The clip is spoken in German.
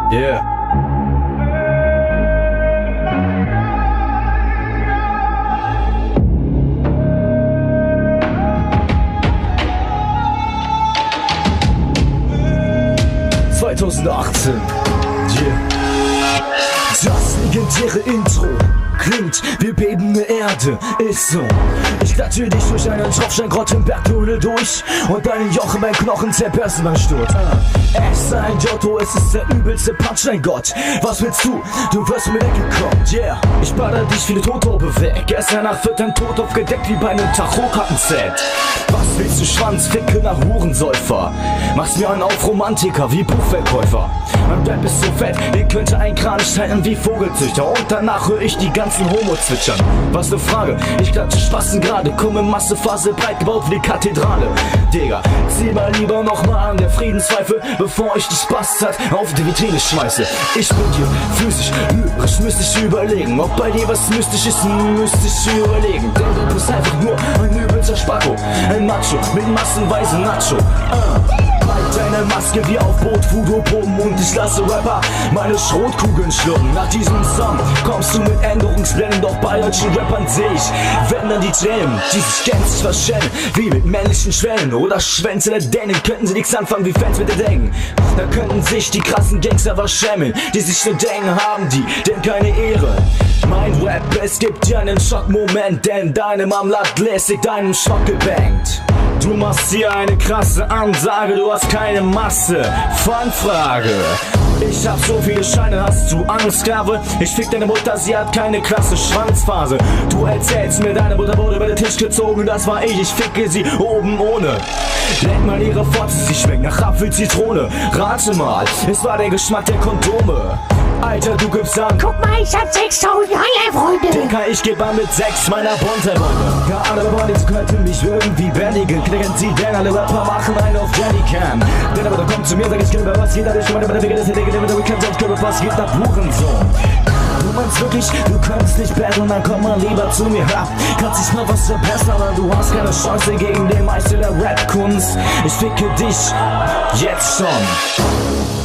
Yeah. ...2018. Yeah. Das legendäre Intro klingt wie bebende Erde, ist so. Ich klatsche dich durch einen Tropfsteingrottenbergtunnel durch und deinen Joch in meinen Knochen zerbersten beim Sturz. Es ist ein Giotto, es ist der übelste Punchline-Gott. Was willst du? Du wirst mir weggekommen, yeah. Ich baller dich wie eine Totobe weg. Gestern Nacht wird dein Tod aufgedeckt wie bei einem Tarotkartenset. Was willst du, Schwanzficke nach Hurensäufer? Machst mir einen auf Romantiker wie Buchverkäufer. Mein Rap ist so fett, ihr könnte ein Kranich teilen wie Vogelzüchter. Und danach höre ich die ganzen Homo zwitschern. Was ne Frage, ich klatsche Spasten gerade. Komme Massephase breit gebaut wie die Kathedrale. Digga, zieh mal lieber nochmal an der Friedenspfeife, bevor ich die Bastard auf die Vitrine schmeiße. Ich bin dir physisch, lyrisch, mystisch überlegen. Ob bei dir was mystisch ist, mystisch überlegen. Denn du bist einfach nur ein übelster Spacko. Ein Macho mit massenweise Nacho. Deine Maske wie auf Boot, Voodoo-Proben und ich lasse Rapper meine Schrotkugeln schlucken. Nach diesem Song kommst du mit Änderungsplänen, doch bei deutschen Rappern seh ich, wenn dann die Tränen, die sich gänzlich verschellen, wie mit männlichen Schwellen oder Schwänze der Dänen, könnten sie nichts anfangen wie Fans mit der Denken. Da könnten sich die krassen Gangster verschämen, die sich nur denken, haben die denn keine Ehre. Mein Rap, es gibt dir einen Schockmoment, denn deine Mom lag lässig deinen Schock gebankt. Du machst hier eine krasse Ansage, du hast keine Masse. Fanfrage. Ich hab so viele Scheine, hast du Angst, Sklave? Ich fick deine Mutter, sie hat keine klasse Schwanzphase. Du erzählst mir, deine Mutter wurde über den Tisch gezogen, das war ich ficke sie oben ohne. Leck mal ihre Fotze, sie schmeckt nach Apfel-Zitrone. Rate mal, es war der Geschmack der Kondome. Alter, du gibst an. Guck mal, ich hab 6000 neue Freunde. Digga, ich geb an mit 6 meiner Bunterwunde. Ja, alle Bodies könnten mich irgendwie bändigen. Knicken sie, denn alle Rapper machen einen auf Jellycam. Denn aber da kommt zu mir, sag ich, Kilber, was geht da? Ich meine, bei der Wege, das ist der Digga, der Weekend, sonst Kilber, was geht da? Hurensohn. Du meinst wirklich, du könntest nicht battlen, dann komm mal lieber zu mir. Ha, kannst dich mal was verbessern, aber du hast keine Chance gegen den Meister der Rap-Kunst. Ich ficke dich jetzt schon.